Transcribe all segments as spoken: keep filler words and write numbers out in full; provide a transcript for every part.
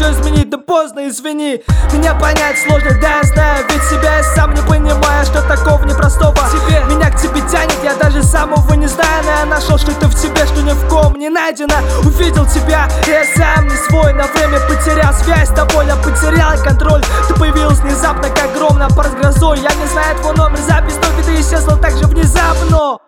все изменить, да поздно, извини. Меня понять сложно, да я знаю, ведь себя я сам не понимаю, что такого непростого тебе. Меня к тебе тянет, я даже самого не знаю, но я нашел что-то в тебе, что ни в ком не найдено. Увидел тебя, и я сам не свой, на время потерял связь с тобой, я потерял контроль. Ты появилась внезапно, как гром на пар с грозой. Я не знаю твой номер, запись, но ты исчезла так же внезапно.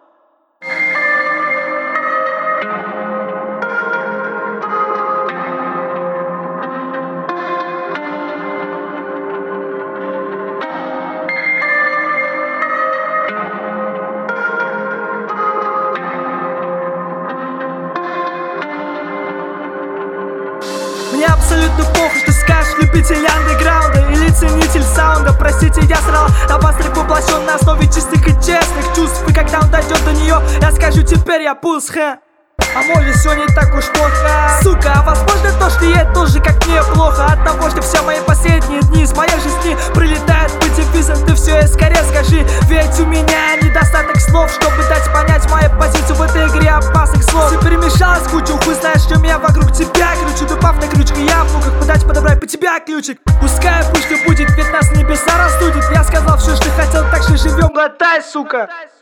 Мне абсолютно похуй, что скажешь любитель андеграунда или ценитель саунда. Простите, я срал на вас воплощен на основе чистых и честных чувств. И когда он дойдет до нее, я скажу, теперь я пус, ха. А может все не так уж плохо, сука, а возможно то, что ей тоже как мне плохо от того, что все мои последние дни с моей жизни прилетают по девизам. Ты все и скорее скажи, ведь у меня недостаток слов, чтобы дать понять мою позицию в этой игре опасных слов. Все перемешалось в кучу, хуй знаешь, что меня вокруг тебя кручу. Добав на крючке, я в муках пытаюсь подобрать по тебя ключик. Пускай пусть что будет, ведь нас небеса рассудит. Я сказал все, что хотел, так что живем, глотай, сука.